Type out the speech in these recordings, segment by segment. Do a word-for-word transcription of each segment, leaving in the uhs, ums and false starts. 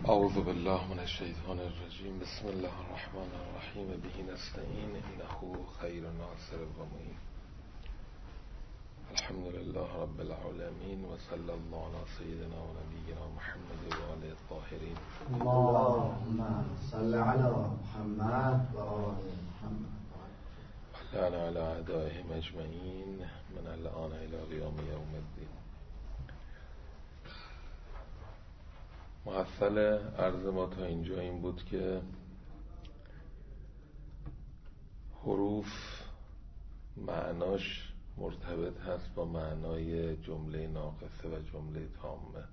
اعوذ بالله من الشیطان الرجیم. بسم الله الرحمن الرحیم. به نستعین انه خیر ناصر و معین. الحمد لله رب العالمین و صلی الله علی سیدنا و نبینا محمد و آله الطاهرین. اللهم صل علی محمد و آل محمد و لعن علی اعدائهم اجمعین من الآن الی قیام یوم الدین. محصل عرض ما تا اینجا این بود که حروف معناش مرتبط هست با معنای جمله ناقصه و جمله تامه.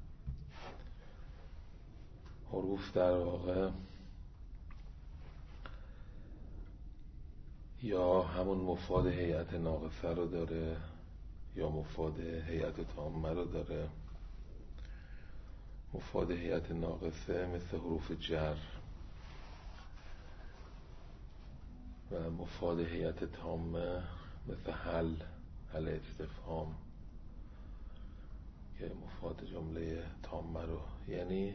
حروف در واقع یا همون مفاد هیئت ناقصه رو داره یا مفاد هیئت تامه رو داره. مفاد هیئت ناقصه مثل حروف جر و مفاد هیئت تامه مثل حل حل استفهام که مفاد جمله تامه رو، یعنی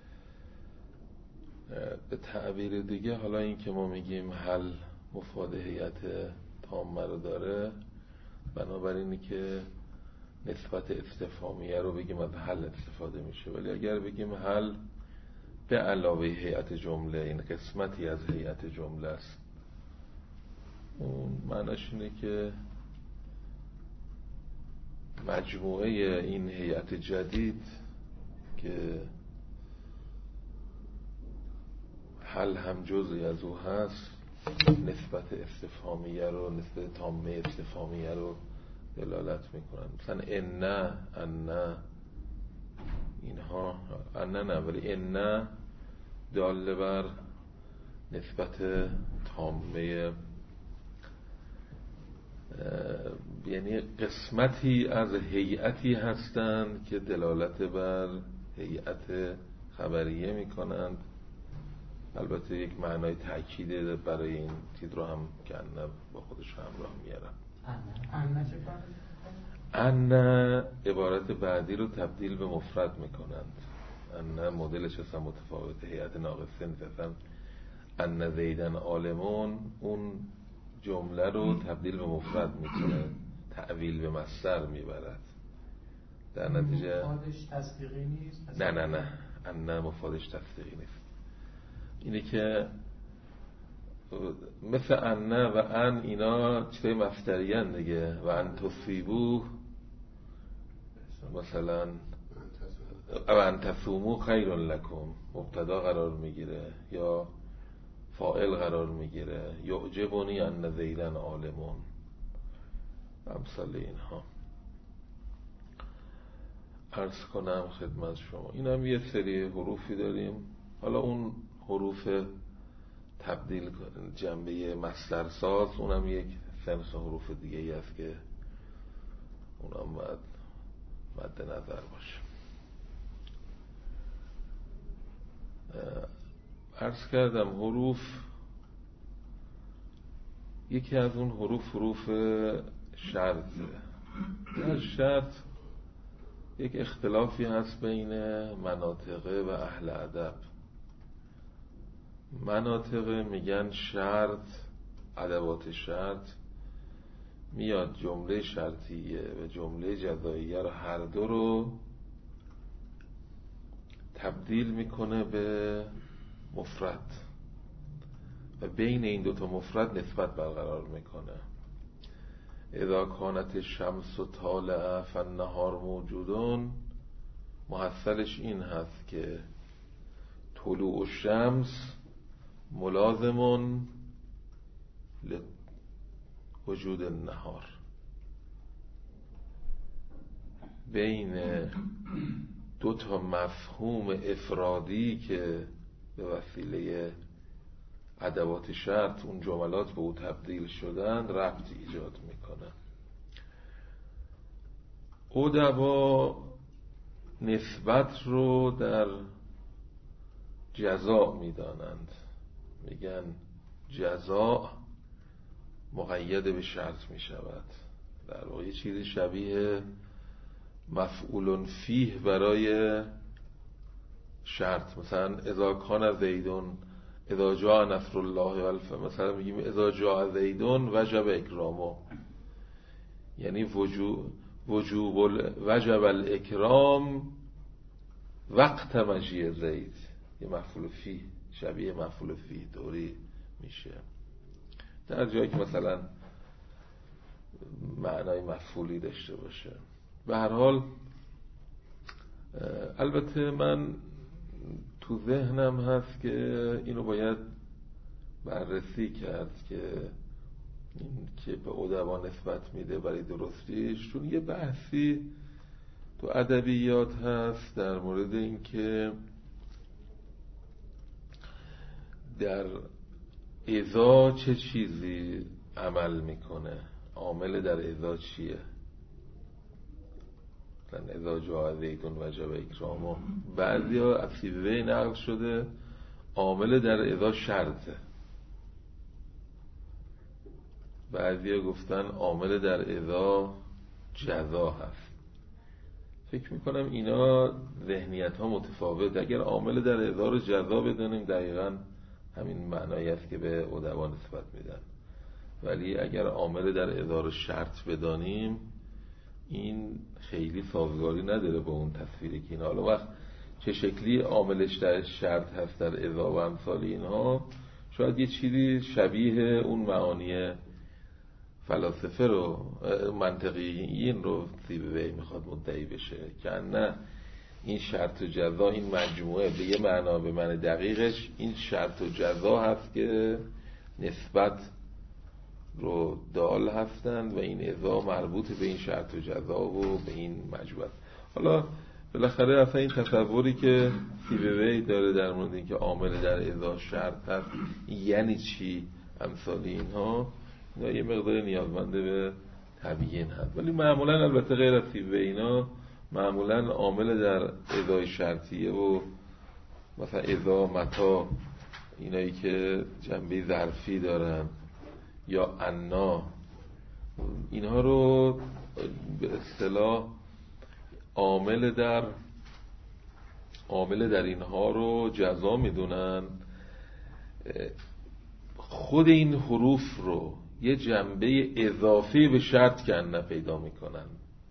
به تعبیر دیگه حالا این که ما میگیم حل مفاد هیئت تامه رو داره، بنابراینی که نسبت استفهامیه رو بگیم از حل استفاده میشه. ولی اگر بگیم حل به علاوه هیئت جمله، این قسمتی از هیئت جمله است، اون معناش اینه که مجموعه این هیئت جدید که حل هم جزئی از او هست، نسبت استفهامیه رو، نسبت تامه استفهامیه رو دلالت میکنن. مثلا ان ان اینها ان نه ولی ان داله بر نسبت تامه، یعنی قسمتی از هیئتی هستند که دلالت بر هیئت خبریه میکنند. البته یک معنای تأکیده برای این چیز رو هم که ان با خودش همراه میارن. ان عبارت بعدی رو تبدیل به مفرد میکنند. ان مدلش اصلا متفاوته، هیئت ناقصه نیستن. ان زیدن عالمون اون جمله رو تبدیل به مفرد میکنه، تعویل به مصدر میبرد. در نتیجه مفادش تصدیقی نیست. نه نه نه ان مفادش تصدیقی نیست. اینه که مثل ان و ان اینا چیزای مصدری ان دیگه. و ان تصیبو مثلا و ان تصومو خیر لکم مبتدا قرار میگیره یا فاعل قرار میگیره. یعجبنی ان زیدن عالمون، امثال اینها. عرض کنم خدمت شما این هم یه سری حروفی داریم. حالا اون حروف تبدیل جنبه مصدر ساز اونم یک سنس حروف دیگه ای است که اونم باید مد نظر باشه. عرض کردم حروف، یکی از اون حروف حروف شرطه. در شرط یک اختلافی هست بین مناطقه و اهل ادب. مناطقه میگن شرط، ادوات شرط میاد جمله شرطیه و جمله جزاییه رو هر دو رو تبدیل میکنه به مفرد و بین این دوتا مفرد نسبت برقرار میکنه. اذا کانت الشمس طالعه فالنهار موجودون، محصلش این هست که طلوع الشمس ملازمون لوجود النهار. بین دو تا مفهوم افرادی که به وسیله ادوات شرط اون جملات به او تبدیل شدن ربط ایجاد میکنه. ادبا نسبت رو در جزا میدانند، میگن جزا مقید به شرط میشود. در واقع یه چیزی شبیه مفعول فیه برای شرط، مثلا اذا کان زیدون اذا جاء نصر الله والفتح، مثلا میگیم اذا جاء زیدون وجب اکرامه، یعنی وجوب وجوب وجب الاکرام وقت مجیء زید، یه مفعول فی شبیه مفعول فی طوری میشه در جایی که مثلا معنای مفعولی داشته باشه. به هر حال البته من تو ذهنم هست که اینو باید بررسی کرد که این که به ادبا نسبت میده برای درستیش، چون یه بحثی تو ادبیات هست در مورد این که در اذا چه چیزی عمل میکنه، عامل در اذا چیه. مثلا اذا جاء زیدون وجب اکرامه، بعضی ها از سیبوی نقل شده عامل در اذا شرطه، بعضی ها گفتن عامل در اذا جزا هست. فکر میکنم اینا ذهنیت ها متفاوت. اگر عامل در اذا رو جزا بدانیم دقیقاً همین معنایی است که به ادبا نسبت میدن، ولی اگر عامل در اذا رو شرط بدانیم این خیلی سازگاری نداره با اون تصویری که این حالا وقت چه شکلی عاملش در شرط هست در اذا و امثال اینها، شاید یه چیزی شبیه اون معانی فلاسفه رو منطقیین رو سیبوی میخواد مدعی بشه که نه این شرط و جزا این مجموعه به یه معنا به معنی دقیقش این شرط و جزا هست که نسبت رو دال هستند و این اذا مربوط به این شرط و جزا و به این مجموعه. حالا بالاخره اصلا این تصوری که سیبوی داره در مورد این که عامل در اذا شرط هست یعنی چی امثال اینها، یه مقدار نیازمنده به تبیین هست. ولی معمولا البته غیر از سیبوی اینا معمولا عامل در اذا شرطیه و مثلا اذا متا اینایی که جنبه ظرفی دارن یا انا اینها رو به اصطلاح عامل در عامل در اینها رو جزا میدونن. خود این حروف رو یه جنبه اضافی به شرط کنه پیدا میکنن.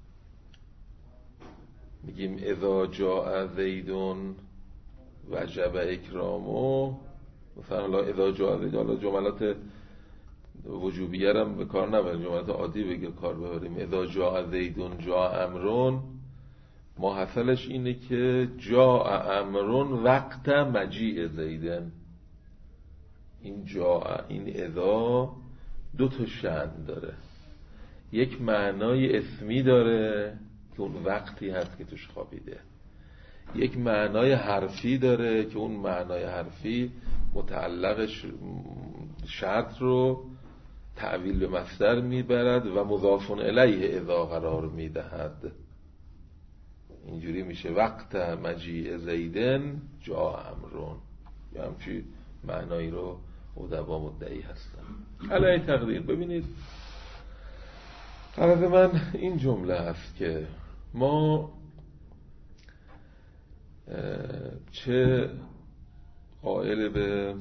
میگیم اذا جاء زیدون وجب اکرامه، مثلا حالا اذا جاء زید، حالا جملات وجوبیه هم به کار نبریم، جملات عادی بگه کار ببریم. اذا جاء زیدون جاء امرون، ما حاصلش اینه که جاء امرون وقت مجیء زیدن. این جاء این اذا دو تا شأن داره، یک معنای اسمی داره که اون وقتی هست که توش خوابیده، یک معنای حرفی داره که اون معنای حرفی متعلقش شرط رو تعویل به مصدر میبرد و مضاف الیه اذا قرار میدهد. اینجوری میشه وقت مجیء زیدن جاء امرون، یا همچی معنایی رو ادبا مدعی هستن. علی تقدیر ببینید غرض من این جمله هست که ما چه قائل به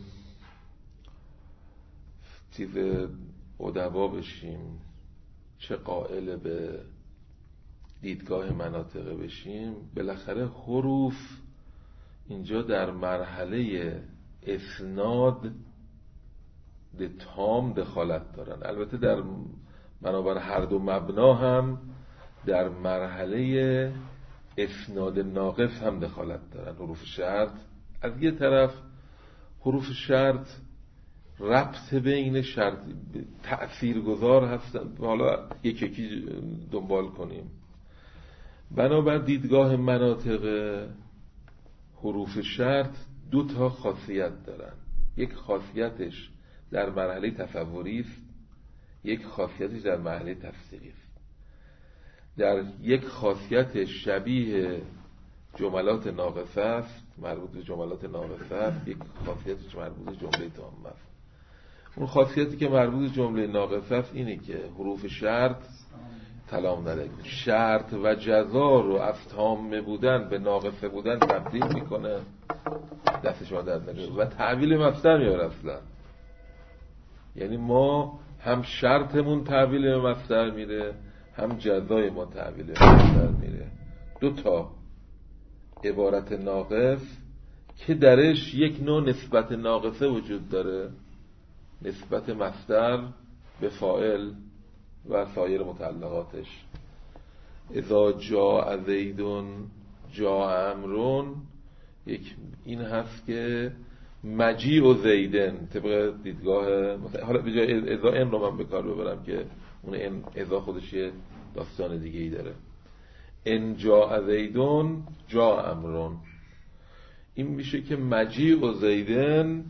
چیز ادبا بشیم چه قائل به دیدگاه مناطقه بشیم، بالاخره حروف اینجا در مرحله اسناد به تام دخالت دارن. البته در بنابر هر دو مبنا هم در مرحله اسناد ناقص هم دخالت دارن. حروف شرط از یه طرف حروف شرط ربط بین شرط تأثیر گذار هستن، حالا یک یکی دنبال کنیم. بنابر دیدگاه مناطق حروف شرط دو تا خاصیت دارن، یک خاصیتش در مرحله تصوری است، یک خاصیتش در مرحله تفسیری است. در یک خاصیت شبیه جملات ناقصه است، مربوط به جملات ناقصه است، یک خاصیتش مربوط به جمله تامه است. اون خاصیتی که مربوط به جمله ناقصه است اینه که حروف شرط سلام علیکم شرط و جزا رو از تامه بودن به ناقصه بودن تبدیل میکنه، دست شما درد نکنه، و تعویل مصدر میاره اصلا. یعنی ما هم شرطمون تعویل به مصدر میره، هم جزای ما تعویل به مصدر میره. دو تا عبارت ناقص که درش یک نوع نسبت ناقصه وجود داره، نسبت مصدر به فاعل و سایر متعلقاتش. اذا جاء زیدون جاء امرون، یک این هست که مجیء و زیدن طبق دیدگاه مثلا، حالا به جای اذا ان رو من به کار ببرم که اون ان اذا خودش یه داستان دیگه ای داره. ان جاء زیدون جاء امرون، این میشه که مجیء و زیدن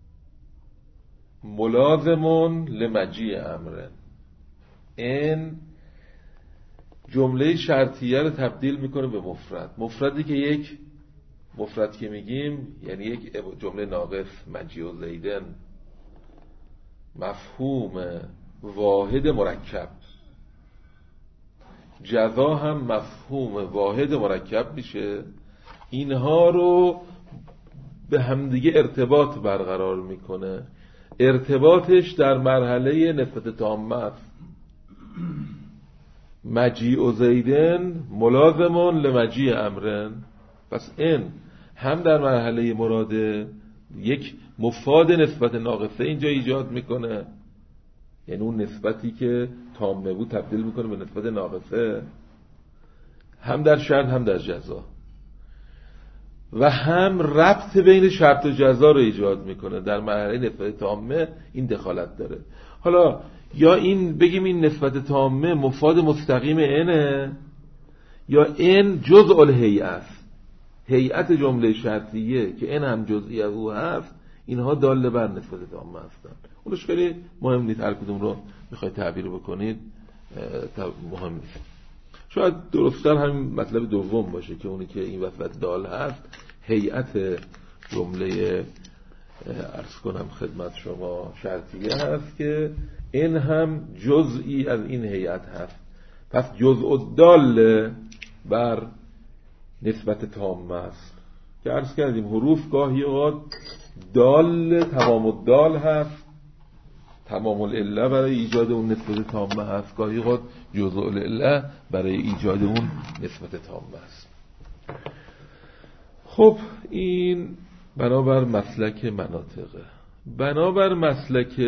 ملازمون لمجیء امرن. این جمله شرطیه رو تبدیل میکنه به مفرد. مفردی که یک مفرد که میگیم یعنی یک جمله ناقص مجیء و زیدن مفهوم واحد مرکب، جزا هم مفهوم واحد مرکب میشه. اینها رو به همدیگه ارتباط برقرار میکنه. ارتباطش در مرحله نسبت تامه است. مجیء و زیدن ملازمون لمجیء امرن. پس این هم در مرحله مراد یک مفاد نسبت ناقصه اینجا ایجاد میکنه، یعنی اون نسبتی که تامه بود تبدیل میکنه به نسبت ناقصه، هم در شرط هم در جزا، و هم ربط بین شرط و جزا رو ایجاد میکنه. در مرحله نسبت تامه این دخالت داره. حالا یا این بگیم این نسبت تامه مفاد مستقیم اینه، یا این جزء الهیئه است، هیئت جمله شرطیه که این هم جزئی از او هست، اینها داله بر نسبت تامه هستن. اونش خیلی مهم نیست، هر کدوم رو میخواید تعبیر بکنید مهم نیست. شاید درست‌تر همین مطلب دوم باشه که اونی که این وسط دال هست هیئت جمله عرض کنم خدمت شما شرطیه هست که این هم جزئی از این هیئت هست. پس جزء الدال بر نسبت تامه است که عرض کردیم حروف گاهی اوقات دال تمام الدال هست، تمام العله برای ایجاد اون نسبت تامه هست، گاهی اوقات جزء العله برای ایجاد اون نسبت تامه است. خب این بنابر مسلک مناطقه. بنابر مسلک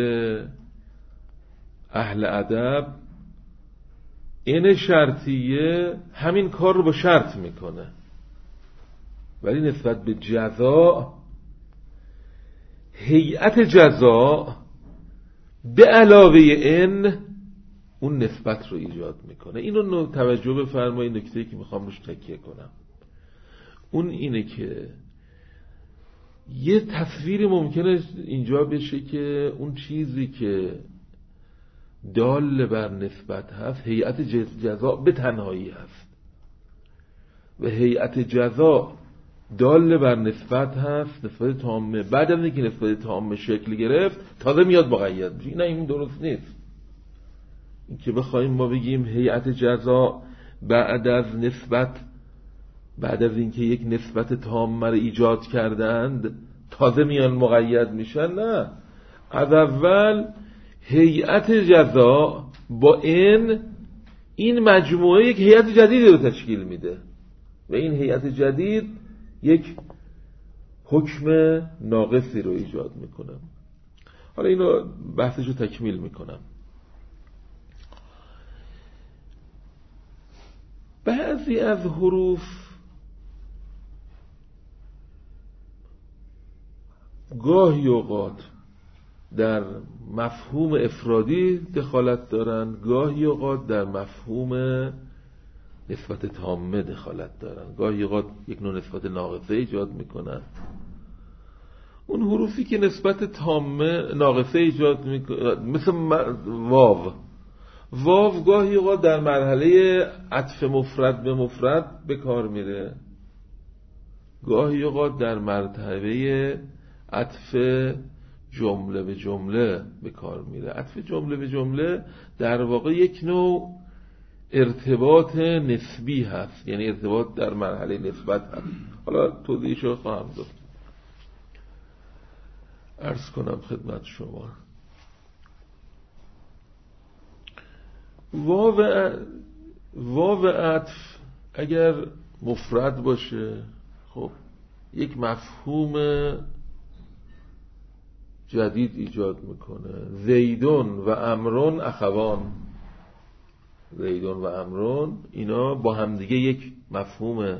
اهل ادب این شرطیه همین کار رو با شرط میکنه، ولی نسبت به جزا هیئت جزا به علاوه این اون نسبت رو ایجاد میکنه. اینو توجه بفرمایید، نکته‌ای که میخوام روش تکیه کنم اون اینه که یه تصویری ممکنه اینجا بشه که اون چیزی که دال بر نسبت هست هیئت جزا به تنهایی هست، و هیئت جزا دال بر نسبت هست نسبت تامه. بعد از اینکه نسبت تامه شکل گرفت تازه میاد مقید میشه. نه این درست نیست. این که بخوایم ما بگیم هیئت جزا بعد از نسبت بعد از اینکه یک نسبت تامه رو ایجاد کردند تازه میان مقید میشن، نه، از اول هیئت جزا با این این مجموعه یک هیئت جدیدی رو تشکیل میده، و این هیئت جدید یک حکم ناقصی رو ایجاد میکنه. حالا اینو بحثش رو تکمیل میکنم. بعضی از حروف گاهی اوقات در مفهوم افرادی دخالت دارن، گاهی اوقات در مفهوم نسبت تامه دخالت دارن، گاهی اوقات یک نوع نسبت ناقصه ایجاد میکنن. اون حروفی که نسبت تامه ناقصه ایجاد میکنن مثل واو واو گاهی اوقات در مرحله عطف مفرد به مفرد به کار میره، گاهی اوقات در مرتبه عطف جمله به جمله به کار میره. عطف جمله به جمله در واقع یک نوع ارتباط نسبی هست، یعنی ارتباط در مرحله نسبت هست. حالا توضیحشو خواهم داد. عرض کنم خدمت شما واو واو عطف اگر مفرد باشه خب یک مفهوم جدید ایجاد میکنه. زیدون و امرون اخوان، زیدون و امرون اینا با همدیگه یک مفهوم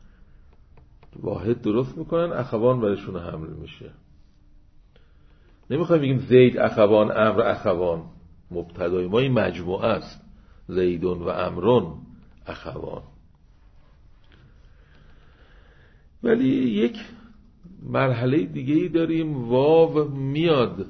واحد درست میکنن، اخوان برشون حمل میشه. نمیخوایم بگیم زید اخوان امر اخوان، مبتدای ما این مجموعه است، زیدون و امرون اخوان. ولی یک مرحله دیگه ای داریم، واو میاد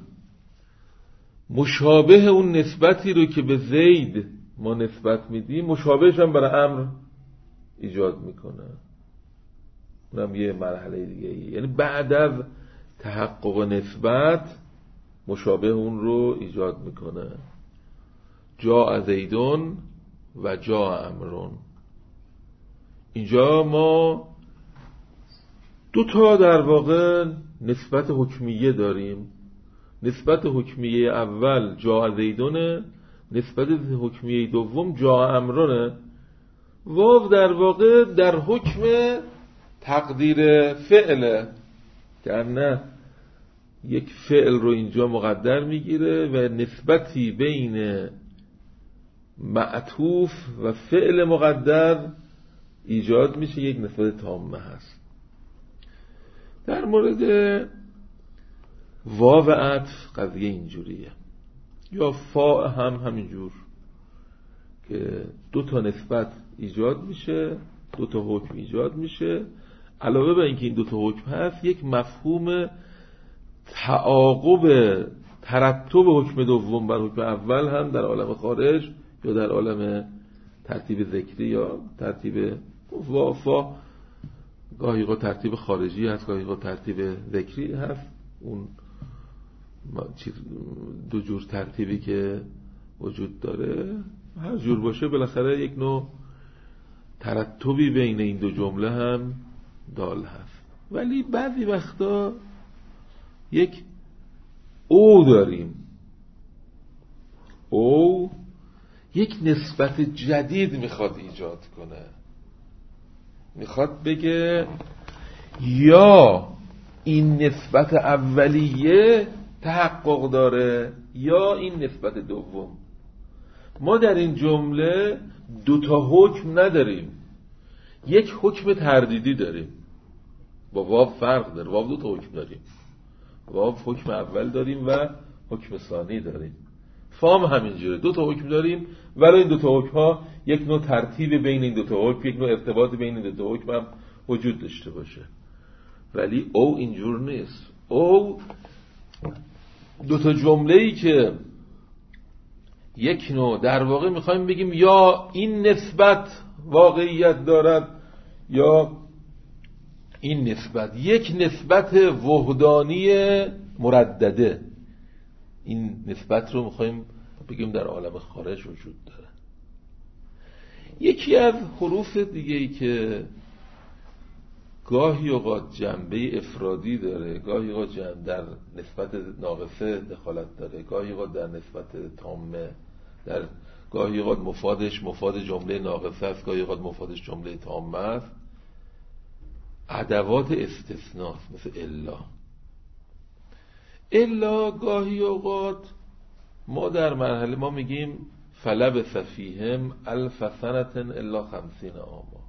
مشابه اون نسبتی رو که به زید ما نسبت میدیم مشابهش هم برای امر ایجاد میکنه. اونم یه مرحله دیگه ای، یعنی بعد از تحقق نسبت مشابه اون رو ایجاد میکنه. جا زیدون و جا امرون. اینجا ما دو تا در واقع نسبت حکمیه داریم. نسبت حکمیه اول جا زیدونه، نسبت حکمیه دوم جا امرونه. واو در واقع در حکم تقدیر فعله، که نه یک فعل رو اینجا مقدر میگیره و نسبتی بین معطوف و فعل مقدر ایجاد میشه، یک نسبت تامه هست. در مورد واو عطف قضیه اینجوریه، یا فاء هم همینجور که دو تا نسبت ایجاد میشه، دو تا حکم ایجاد میشه. علاوه بر اینکه این دو تا حکم هست، یک مفهوم تعاقب ترتب حکم دوم بر حکم اول هم در عالم خارج یا در عالم ترتیب ذکری یا ترتیب وافا، گاهی قا ترتیب خارجی هست، گاهی قا ترتیب ذکری هست. اون دو جور ترتیبی که وجود داره، هر جور باشه بالاخره یک نوع ترتبی بین این دو جمله هم دال هست. ولی بعضی وقتا یک او داریم، او یک نسبت جدید میخواد ایجاد کنه، میخواد بگه یا این نسبت اولیه تحقق داره یا این نسبت دوم. ما در این جمله دو تا حکم نداریم، یک حکم تردیدی داریم. با واو فرق داره، واو دو تا حکم داریم، واو حکم اول داریم و حکم ثانی داریم. فام همینجوره، دو تا حکم داریم، ولی این دو تا حکم ها یک نوع ترتیب بین این دو تا حکم، یک نوع ارتباط بین این دو تا حکم هم وجود داشته باشه. ولی او اینجور نیست. او دو تا جمله‌ای که یک نوع در واقع میخوایم بگیم یا این نسبت واقعیت دارد یا این نسبت یک نسبت وحدانی مردده، این نسبت رو میخوایم بگیم در عالم خارج وجود داره. یکی از حروف دیگه‌ای که گاهی اوقات جنبه افرادی داره، گاهی اوقات در نسبت ناقصه دخالت داره، گاهی اوقات در نسبت تامه، در گاهی اوقات مفادش مفاد جمله ناقصه است، گاهی اوقات مفادش جمله تامه است. ادوات استثناء مثل الا. الا گاهی اوقات ما در مرحله ما میگیم فلبث فیهم الف سنة الا خمسین عاما،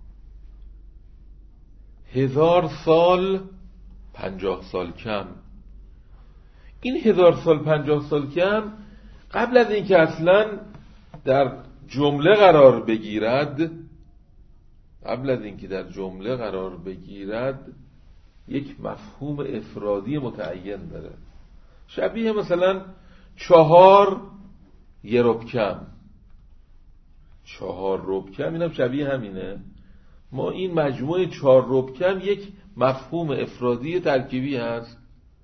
هزار سال پنجاه سال کم. این هزار سال پنجاه سال کم قبل از اینکه اصلا در جمله قرار بگیرد قبل از اینکه در جمله قرار بگیرد یک مفهوم افرادی متعین داره. شبیه مثلا چهار یه ربع کم، چهار ربع کم، اینم شبیه همینه. ما این مجموعه چهار ربع کم یک مفهوم افرادی ترکیبی هست.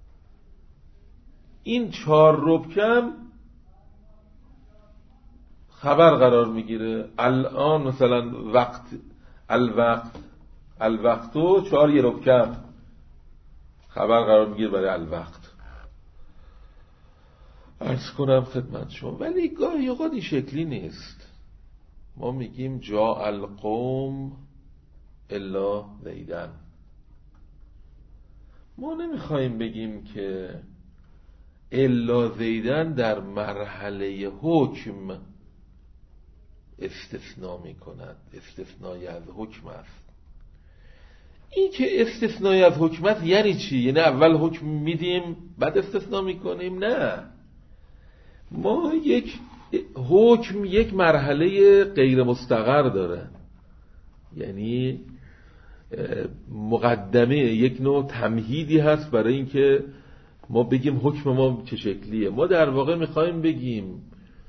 این چهار ربع کم خبر قرار میگیره. الان مثلا وقت الوقت الوقتو چهار یه رب کم خبر قرار میگیره برای الوقت. عرض کنم خدمت شما، ولی گاهی اوقات این شکلی نیست. ما میگیم جا القوم الا زیدن. ما نمیخوایم بگیم که الا زیدن در مرحله حکم استثناء میکند، استثنایی از حکم است. این که استثنایی از حکمت یعنی چی؟ یعنی اول حکم میدیم بعد استثناء میکنیم؟ نه، ما یک حکم یک مرحله غیر مستقر داره، یعنی مقدمه، یک نوع تمهیدی هست برای اینکه ما بگیم حکم ما چه شکلیه. ما در واقع میخوایم بگیم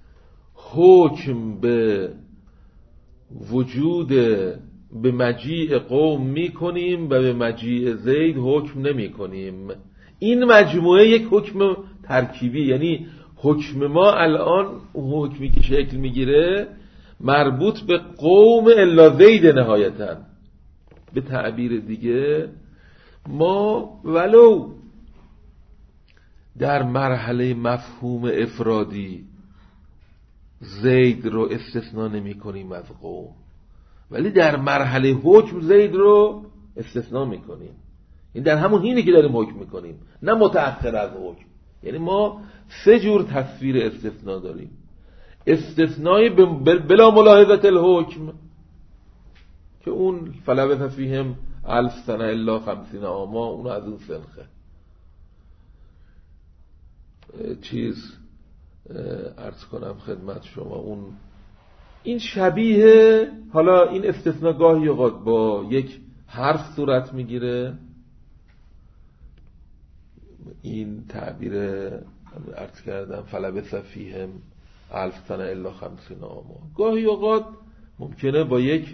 حکم به وجود به مجیء قوم میکنیم و به مجیء زید حکم نمی کنیم. این مجموعه یک حکم ترکیبی، یعنی حکم ما الان حکمی که شکل میگیره مربوط به قوم الا زید نهایتاً. به تعبیر دیگه ما ولو در مرحله مفهوم افرادی زید رو استثناء نمی کنیم از قوم، ولی در مرحله حکم زید رو استثناء می کنیم. این در همون حینی که داریم حکم می کنیم، نه متأخر از حکم. یعنی ما سه جور تصویر استثناء داریم: استثنای بلا ملاحظت الحکم که اون فلبث فیهم الف سنه الا خمسین عاما، اون از اون سنخه. چیز عرض کنم خدمت شما، اون این شبیه، حالا این استثناء گاهی اوقات با یک حرف صورت میگیره، این تعبیر عرض کردم فلبث فیهم الف سنه الا خمسین عاما. گاهی اوقات ممکنه با یک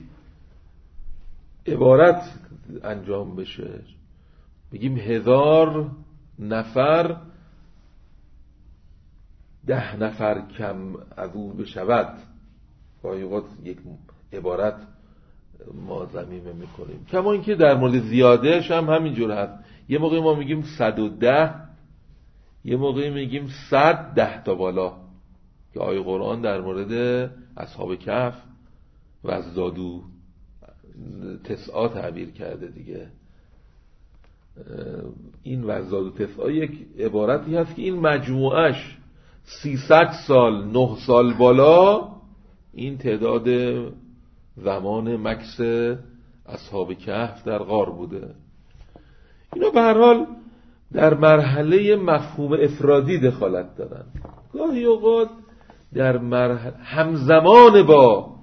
عبارت انجام بشه، بگیم هزار نفر ده نفر کم از او بشود. گاهی اوقات یک عبارت ما ضمیمه میکنیم. کما اینکه در مورد زیادهش هم همینجور هست. یه موقع ما میگیم صد و ده، یه موقع میگیم صد ده تا بالا، که آیه قرآن در مورد اصحاب کهف و از زادو تسعا تعبیر کرده دیگه. این وزاد و تسعا یک عبارتی هست که این مجموعش سیصد سال نه سال بالا، این تعداد زمان مکث اصحاب کهف در غار بوده. اینا به هر حال در مرحله مفهوم افرادی دخالت دارن. گاهی اوقات در مرحله همزمان با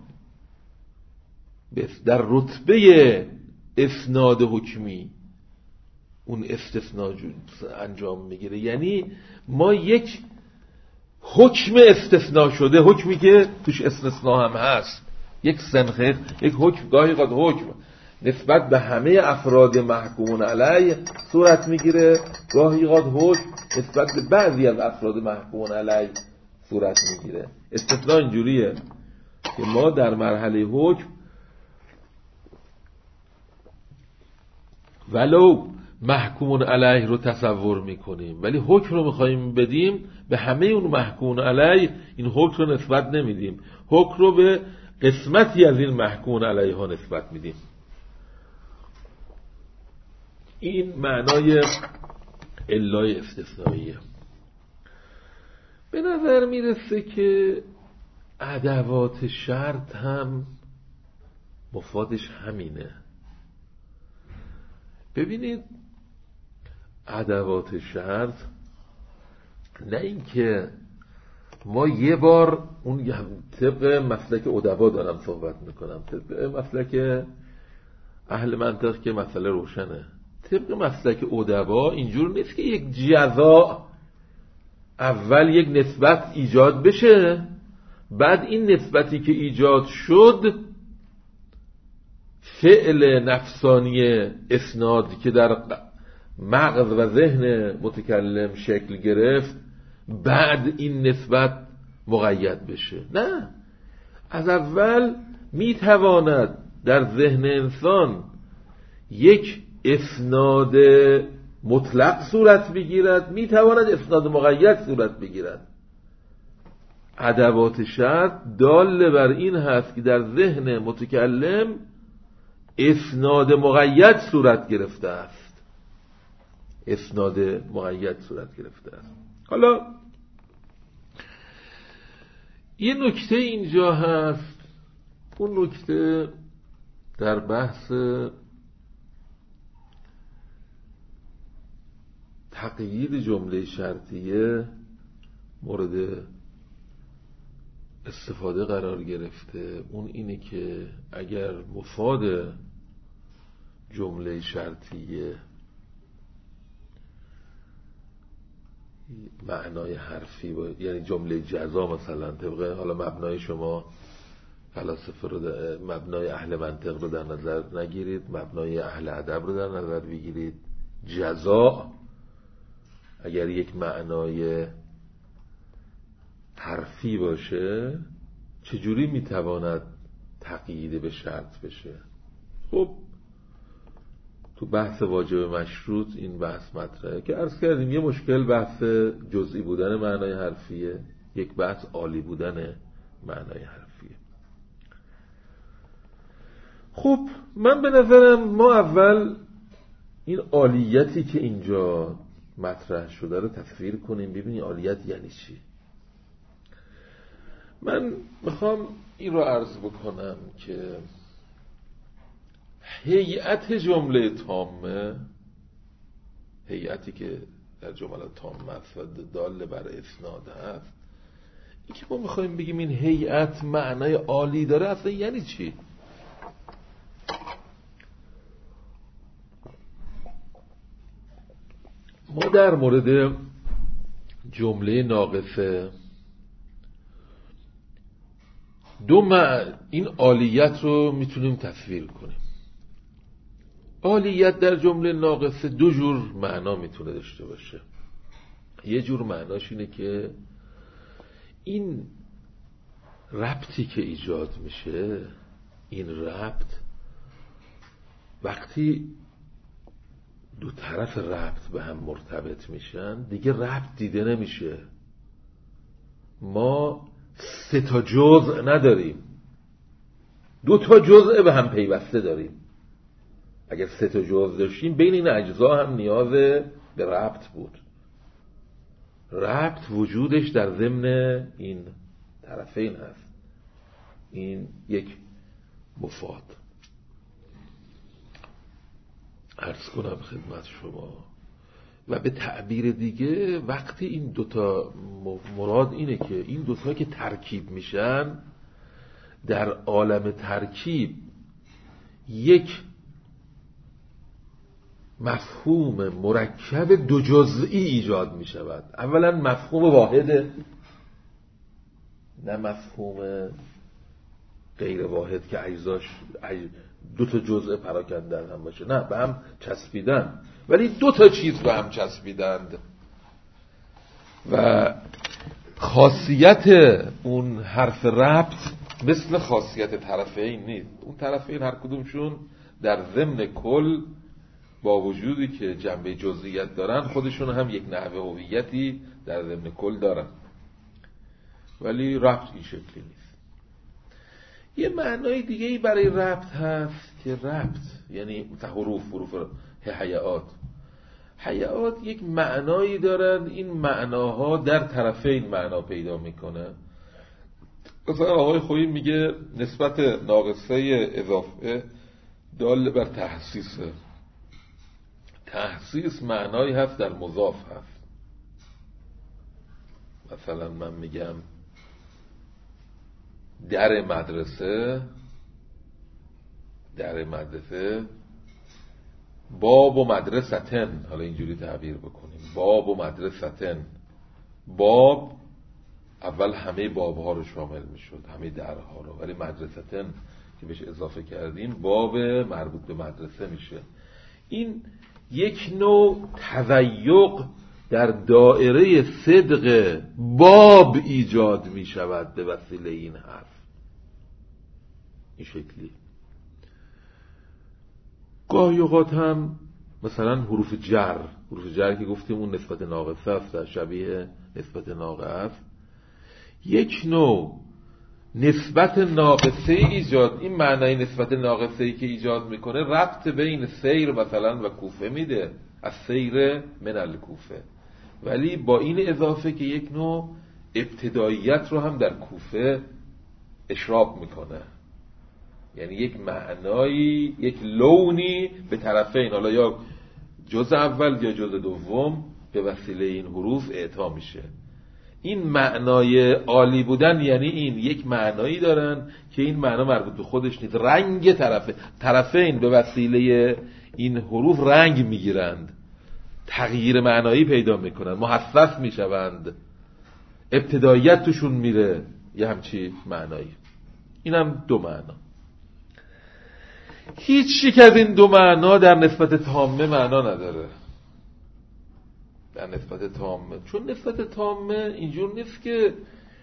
در رتبه اسناد حکمی اون استثناء انجام میگیره. یعنی ما یک حکم استثناء شده، حکمی که توش استثناء هم هست، یک سنخه، یک حکم، گاهی قد حکم نسبت به همه افراد محکومون علیه صورت میگیره، گاهی قد حکم نسبت به بعضی از افراد محکومون علیه صورت میگیره. استثناء اینجوریه که ما در مرحله حکم ولو محکومون علیه رو تصور میکنیم، ولی حکم رو میخواییم بدیم به همه اون محکومون علیه، این حکم رو نسبت نمیدیم، حکم رو به قسمتی از این محکومون علیه ها نسبت میدیم. این معنای علای استثنائیه. به نظر میرسه که ادوات شرط هم مفادش همینه. ببینید ادوات شرط، نه اینکه ما یه بار اون طبق مسلک ادبا دارم صحبت میکنم، طبق مسلک اهل منطق که مسئله روشنه، طبق مسلک ادبا اینجور نیست که یک جزا اول یک نسبت ایجاد بشه، بعد این نسبتی که ایجاد شد فعل نفسانی اسناد که در مغز و ذهن متکلم شکل گرفت بعد این نسبت مقید بشه. نه، از اول میتواند در ذهن انسان یک اسناد مطلق صورت بگیرد، میتواند اسناد مقید صورت بگیرد. ادوات شرط دال بر این هست که در ذهن متکلم اسناد مقید صورت گرفته است. اسناد مقید صورت گرفته است. حالا یه نکته اینجا هست، اون نکته در بحث تقیید جمله شرطیه مورد استفاده قرار گرفته. اون اینه که اگر مفاد جمله شرطیه معنای حرفی با... یعنی جمله جزا مثلا طبقه حالا مبنای شما فلاسفه رو در... مبنای اهل منطق رو در نظر نگیرید، مبنای اهل ادب رو در نظر بگیرید. جزا اگر یک معنای حرفی باشه چجوری میتواند تقیید به شرط بشه؟ خب تو بحث واجب مشروط این بحث مطرحه که عرض کردیم یه مشکل بحث جزئی بودن معنای حرفیه، یک بحث عالی بودن معنای حرفیه. خب من به نظرم ما اول این عالیتی که اینجا مطرح شده رو تصویر کنیم، ببینیم عالیت یعنی چی. من میخوام این رو عرض بکنم که هیئت جمله تامه، هیئتی که در جمله تامه است و دال بر اسناد هست، این که ما میخوایم بگیم این هیئت معنای عالی داره اصلا یعنی چی؟ ما در مورد جمله ناقصه دو معنی این عالیت رو میتونیم تصویر کنیم. عالیت در جمله ناقصه دو جور معنا میتونه داشته باشه. یه جور معناش اینه که این ربطی که ایجاد میشه، این ربط وقتی دو طرف ربط به هم مرتبط میشن دیگه ربط دیده نمیشه. ما سه تا جزء نداریم، دو تا جزء به هم پیوسته داریم. اگر سه تا جزء داشتیم بین این اجزا هم نیاز به ربط بود. ربط وجودش در ضمن این طرفین هست. این یک مفاد. عرض کنم خدمت شما و به تعبیر دیگه وقتی این دوتا مراد اینه که این دوتا که ترکیب میشن در عالم ترکیب یک مفهوم مرکب دو جزئی ایجاد می شود. اولا مفهوم واحده، نه مفهوم غیر واحد که اجزاش دو تا جزء پراکنده هم باشه، نه به هم چسبیدن ولی دو تا چیز به هم چسبیدند و خاصیت اون حرف ربط مثل خاصیت طرفین نیست. اون طرفین هر کدومشون در ضمن کل با وجودی که جنبه جزئیت دارن خودشون هم یک نحوه هویتی در ضمن کل دارن، ولی ربط این شکلی نیست. یه معنای دیگه‌ای برای ربط هست که ربط یعنی حروف حروف هیئات هیئات یک معنایی دارن، این معناها در طرفین معنا پیدا میکنه. مثلا آقای خویی میگه نسبت ناقصه اضافه دال بر تحسیسه. تحسیس معنایی هست در مضاف هست. مثلا من میگم در مدرسه، در مدرسه باب و مدرستن، حالا اینجوری تعبیر بکنیم باب و مدرستن. باب اول همه بابها رو شامل میشد، همه درها رو، ولی مدرستن که بهش اضافه کردیم باب مربوط به مدرسه میشه. این یک نوع تضیق در دائره صدق باب ایجاد می شود به وسیله این حرف. این شکلی. گاهی اوقات هم مثلا حروف جر، حروف جر که گفتیم اون نسبت ناقصه است، شبیه نسبت ناقصه است، یک نوع نسبت ناقصه ایجاد، این معنای نسبت ناقصه‌ای که ایجاد میکنه ربط بین سیر مثلا و کوفه میده، از سیر من الکوفه، ولی با این اضافه که یک نوع ابتداییت رو هم در کوفه اشراق میکنه، یعنی یک معنایی، یک لونی به طرفین، حالا یا جزء اول یا جزء دوم، به وسیله این حروف اعطا میشه. این معنای عالی بودن یعنی این یک معنایی دارن که این معنا مربوط به خودش نیست، رنگ طرفه طرفین به وسیله این حروف رنگ میگیرند، تغییر معنایی پیدا میکنن، محسس میشوند، ابتداییت توشون میره، یه همچی معنایی. اینم دو معنا. هیچ یک از این دو معنا در نسبت تامه معنا نداره، در نسبت تامه، چون نسبت تامه اینجور نیست که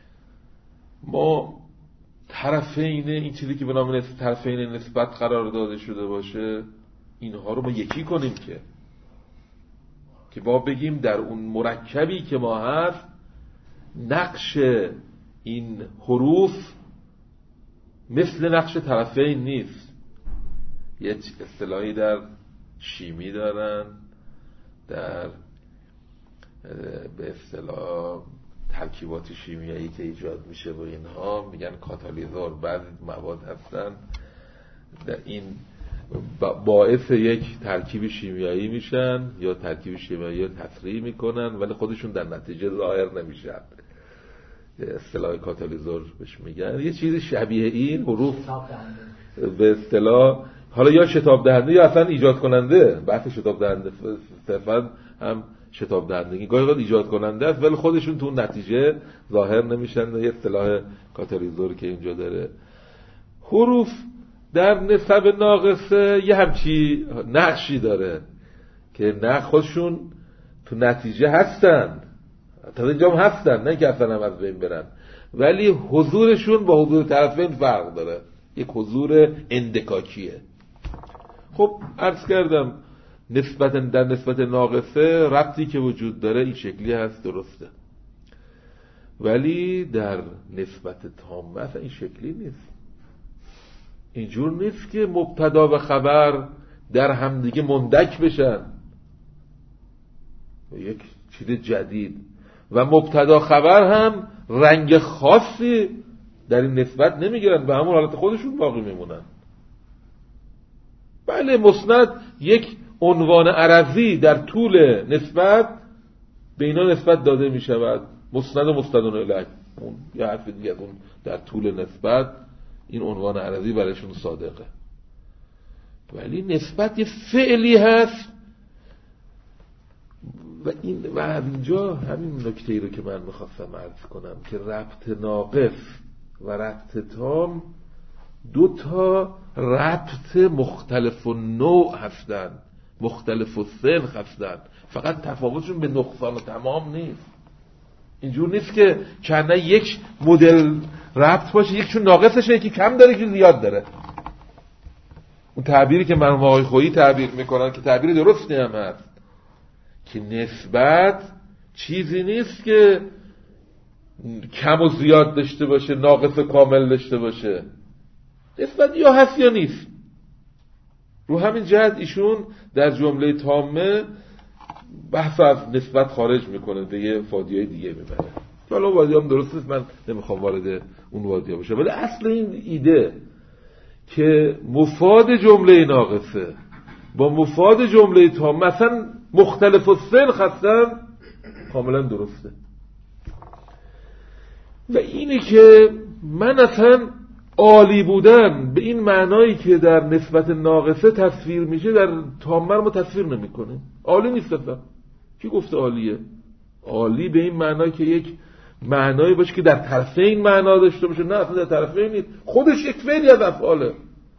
ما طرفین، این چیزی که به نام نسبت طرفین نسبت قرار داده شده باشه، اینها رو ما یکی کنیم که که با بگیم در اون مرکبی که ما هست نقش این حروف مثل نقش طرفین نیست. یه اصطلاحی در شیمی دارن، در به اصطلاح ترکیبات شیمیایی که ایجاد میشه با اینها میگن کاتالیزور. بعضی مواد هستن در این باعث یک ترکیب شیمیایی میشن یا ترکیب شیمیایی رو تسریع میکنن ولی خودشون در نتیجه ظاهر نمیشن، اصطلاح کاتالیزور بهش میگن. یه چیز شبیه این حروف به اصطلاح، حالا یا شتاب دهنده یا اصلا ایجاد کننده، بحث شتاب دهنده صرفا هم شتاب دهندگی گاهی اوقات ایجاد کننده است ولی خودشون تو نتیجه ظاهر نمیشن. یه اصطلاح کاتالیزور که اینجا داره. حروف در نسب ناقصه یه همچی نقشی داره که نه خودشون تو نتیجه هستن، تا اینجا هم هستن، نه که اصلا هم از بین برن، ولی حضورشون با حضور طرفین فرق داره، یک حضور اندکاکیه. خب عرض کردم نسبت در نسبت ناقصه ربطی که وجود داره این شکلی هست، درسته، ولی در نسبت تامه اصلا این شکلی نیست. اینجور نیست که مبتدا و خبر در همدیگه مندک بشن، یک چیز جدید، و مبتدا خبر هم رنگ خاصی در این نسبت نمیگیرن، به همون حالت خودشون باقی میمونن. بله مسند یک عنوان عرضی در طول نسبت به اینا نسبت داده می شود، مسند و مستندون الیه، اون یه حرف دیگه، اون در طول نسبت این عنوان عرضی برایشون صادقه، ولی نسبت یه فعلی هست. و این و اینجا همین نکته ای رو که من میخواستم عرض کنم که ربط ناقص و ربط تام دو تا ربط مختلف و نوع هستن، مختلف و سن هستن، فقط تفاوتشون به نقصان و تمام نیست. اینجور نیست که کنه یک مدل ربط باشه، یک چون ناقصشه، یکی کم داره، یکی زیاد داره. اون تعبیری که مرحوم آقای خویی تعبیر میکنن که تعبیر درستی هم هست که نسبت چیزی نیست که کم و زیاد داشته باشه، ناقص و کامل داشته باشه. نسبت یا هست یا نیست. رو همین جهت ایشون در جمله تامه بحث از نسبت خارج میکنه، به یه وادیای دیگه میبره. حالا وادی هم درست نیست، من نمیخوام وارد اون وادی بشم، ولی اصل این ایده که مفاد جمله ناقصه با مفاد جمله تامه مثلا مختلف و سن هستن کاملا درسته. و اینی که من اصلا عالی بودن به این معنایی که در نسبت ناقصه تصویر میشه در تامه ما تصویر نمیکنه. عالی نیست اصلا. کی گفته عالیه؟ عالی به این معنایی که یک معنایی باشه که در طرفین معنا داشته باشه، نه اصلا در طرفین نیست، خودش یک فعلی از افعاله.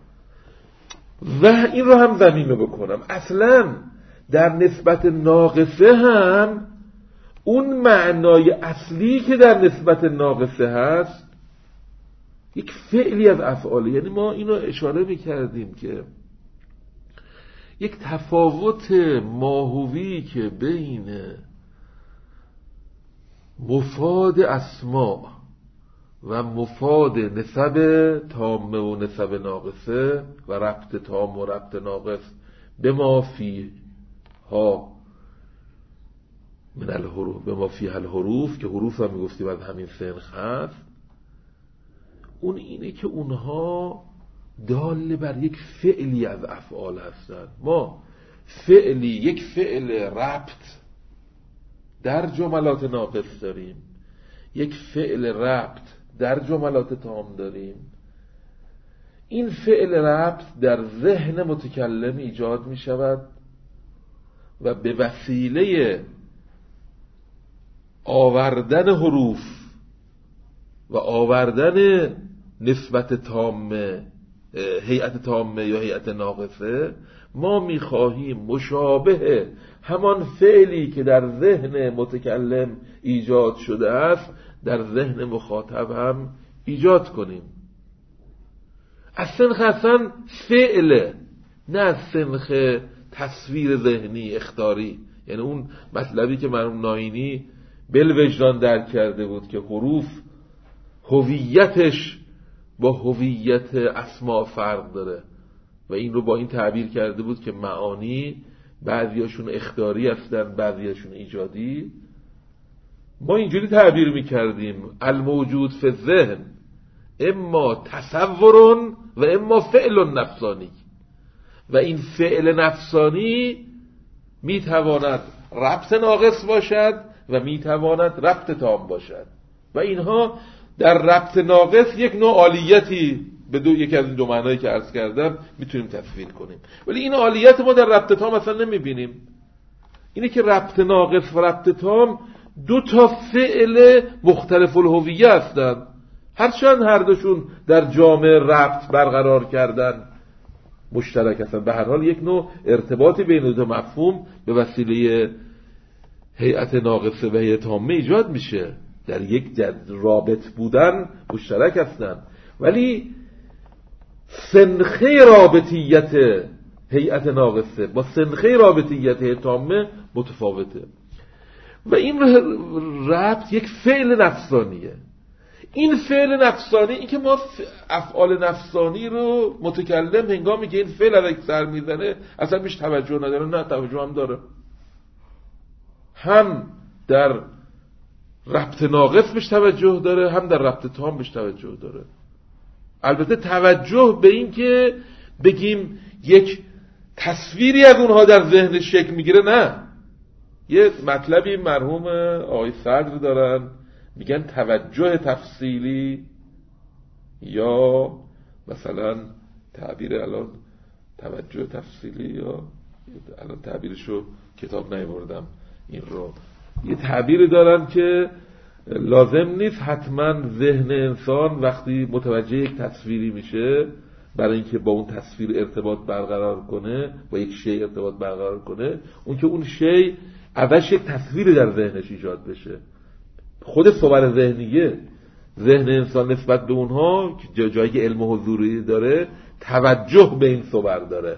و این رو هم ضمیمه بکنم، اصلا در نسبت ناقصه هم اون معنای اصلی که در نسبت ناقصه هست یک فعلی از افعال. یعنی ما اینو اشاره میکردیم که یک تفاوت ماهوی که بین مفاد اسماء و مفاد نسب تامه و نسب ناقصه و ربط تام و ربط ناقص به ما فی ها من الحروف، به ما فی الحروف، که حروف هم میگفتیم از همین سنخ هست، اون اینه که اونها دال بر یک فعلی از افعال هستن. ما فعلی، یک فعل ربط در جملات ناقص داریم، یک فعل ربط در جملات تام داریم. این فعل ربط در ذهن متکلم ایجاد می شود و به وسیله آوردن حروف و آوردن نسبت تامه، هیئت تامه یا هیئت ناقصه، ما میخواهیم مشابه همان فعلی که در ذهن متکلم ایجاد شده است در ذهن مخاطب هم ایجاد کنیم. از سنخ اصلا فعله، نه از سنخ تصویر ذهنی اخطاری. یعنی اون مطلبی که مرحوم ناینی بالوجدان درک کرده بود که حروف هویتش با هویت اسماء فرق داره و این رو با این تعبیر کرده بود که معانی بعضیاشون اخطاری هستن بعضیاشون ایجادی. ما اینجوری تعبیر میکردیم الموجود فی الذهن اما تصور و اما فعل نفسانی، و این فعل نفسانی میتواند ربط ناقص باشد و میتواند ربط تام باشد و اینها در ربط ناقص یک نوع عالیتی به دو یکی از این دو معنایی که عرض کردم میتونیم تصویر کنیم، ولی این عالیت ما در ربط تام اصلا نمیبینیم. اینه که ربط ناقص و ربط تام دو تا فعل مختلف الهویه هستند، هرچند هر دوشون در جامعه ربط برقرار کردن مشترک هستند، به هر حال یک نوع ارتباطی بین دو مفهوم به وسیله هیئت ناقصه و هیئت تامه ایجاد میشه، در یک رابط بودن مشترک هستند، ولی سنخه رابطیت هیئت ناقصه با سنخه رابطیت هیئت تامه متفاوته و این ربط یک فعل نفسانیه. این فعل نفسانی، این که ما افعال نفسانی رو متکلم هنگامی که این فعل از سر میزنه اصلا بیش توجه نداره، نه توجه هم داره، هم در ربط ناقص بهش توجه داره هم در ربط تام بهش توجه داره. البته توجه به این که بگیم یک تصویری از اونها در ذهن شکل میگیره، نه. یه مطلبی مرحوم آقای صدر دارن میگن توجه تفصیلی، یا مثلا تعبیر الان توجه تفصیلی، یا الان تعبیرشو کتاب نیاوردم این رو، یه تعبیری دارن که لازم نیست حتما ذهن انسان وقتی متوجه یک تصویری میشه برای اینکه با اون تصویر ارتباط برقرار کنه، با یک شی ارتباط برقرار کنه، اون که اون شی اولش یک تصویری در ذهنش ایجاد بشه. خود صور ذهنیه، ذهن انسان نسبت به اونها که جایی علم حضوری داره توجه به این صور داره.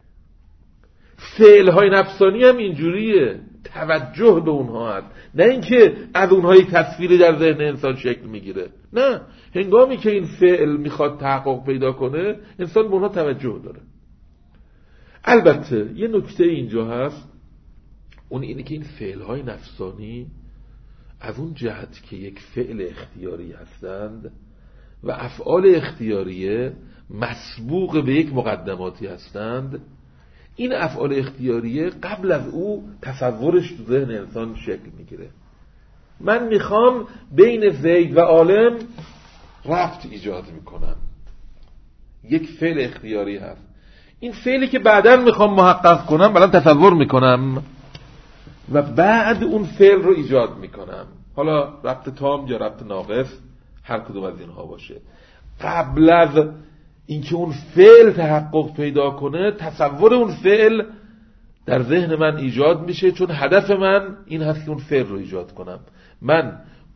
فعل‌های نفسانی هم اینجوریه، توجه به اونها هست، نه اینکه از اونها یک تصویری در ذهن انسان شکل میگیره، نه. هنگامی که این فعل میخواد تحقق پیدا کنه انسان به اونها توجه داره. البته یه نکته اینجا هست، اون اینه که این فعل‌های نفسانی از اون جهت که یک فعل اختیاری هستند و افعال اختیاریه مسبوق به یک مقدماتی هستند، این افعال اختیاریه قبل از او تصورش تو ذهن انسان شکل میگیره. من میخوام بین زید و عالم ربط ایجاد میکنم، یک فعل اختیاری هست. این فعلی که بعداً میخوام محقق کنم بعداً تصور میکنم و بعد اون فعل رو ایجاد میکنم، حالا ربط تام یا ربط ناقص هر کدوم از اینها باشه. قبل از اینکه اون فعل تحقق پیدا کنه تصور اون فعل در ذهن من ایجاد میشه، چون هدف من این هست که اون فعل رو ایجاد کنم. من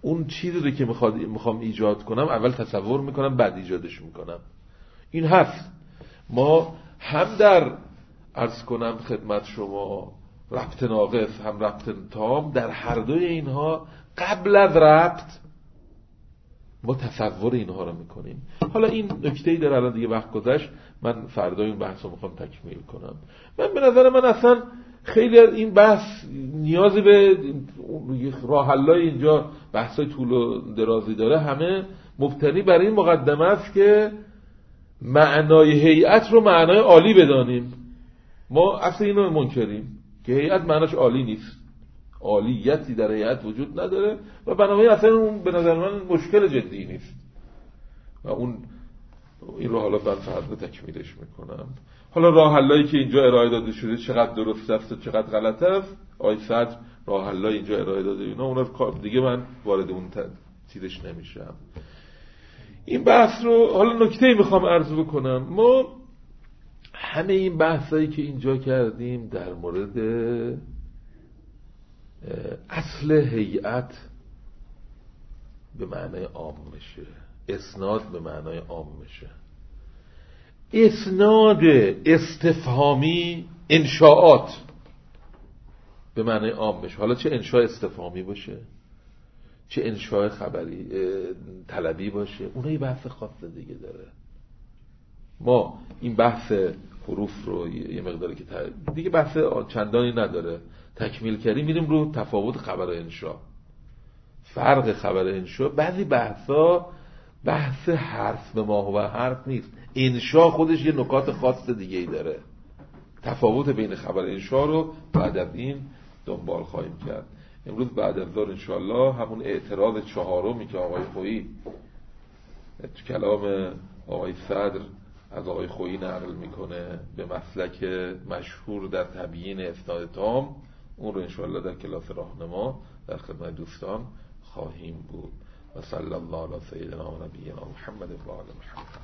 اون چیزی رو که میخواد میخوام ایجاد کنم اول تصور میکنم بعد ایجادش میکنم. این هست. ما هم در عرض کنم خدمت شما ربط ناقص هم ربط تام، در هر دوی اینها قبل از ربط ما تصور اینها رو میکنیم. حالا این نکته‌ای داره، الان دیگه وقت گذشت، من فردا این بحث رو میخوام تکمیل کنم. من به نظر من اصلا خیلی این بحث نیازی به راه حل‌های اینجا بحثای طول و درازی داره، همه مبتنی بر این مقدمه است که معنای هیئت رو معنای عالی بدانیم. ما اصلا اینو منکریم که هیئت معناش عالی نیست، عالیتی در هیئت وجود نداره و بنابراین اصلا اون به نظر من مشکل جدی نیست و اون این رو حالا من فردا تکمیلش میکنم. حالا راه حلایی که اینجا ارائه داده شده چقدر درست است و چقدر غلط است، آقای صدر راه حلای اینجا ارائه داده اینا، اونا دیگه من وارد اون چیزش نمیشم. این بحث رو حالا نکته‌ای میخوام عرض بکنم. ما همه این بحثایی که اینجا کردیم در مورد اصل هیئت به معنای عام میشه، اسناد به معنای عام میشه. اسناد استفهامی انشاءات به معنای عام میشه. حالا چه انشاء استفهامی باشه چه انشاء خبری طلبی باشه، اونها یه بحث خاص دیگه داره. ما این بحث حروف رو یه مقداری که دیگه بحث چندانی نداره تکمیل کردیم، میریم رو تفاوت خبر انشاء، فرق خبر انشاء. بعضی بحثا بحث حرف به ما و حرف نیست، انشاء خودش یه نکات خاص دیگه ای داره. تفاوت بین خبر انشاء رو بعد از این دنبال خواهیم کرد. امروز بعد از ظهر انشاءالله همون اعتراض چهارمی که آقای خویی تو کلام آقای صدر از آقای خویی نقل میکنه به مسلک مشهور در تبیین اسناد تام، اون رو انشاءالله در کلاس راهنما در خدمت دوستان خواهیم بود. و صلی الله علی سیدنا و نبینا محمد و آل محمد.